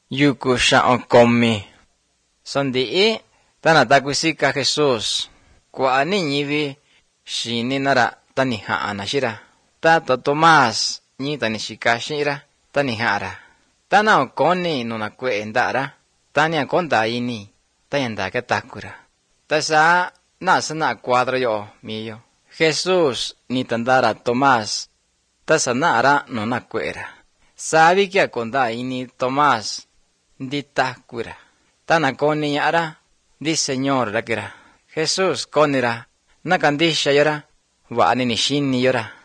yuku xa'on komi. Sondi'i tana takusika Jesus kua'ani ñivi xininara tani ja'ana xira. Tato Tomás ñi tani xika xira tani ja'ara. Tana okoni nuna kue'e nda'ara tani akonda ini tayanda ketakura. Tasa nasana cuadro yo miyo. Jesus ni tandara Tomás tasa na'ara nuna kue'era. Sabi que akonda ini Tomás nditakura. Tana koni ña'ara di Señor rakira. Jesus konira nakandisha yora wa'ani ni xini yora.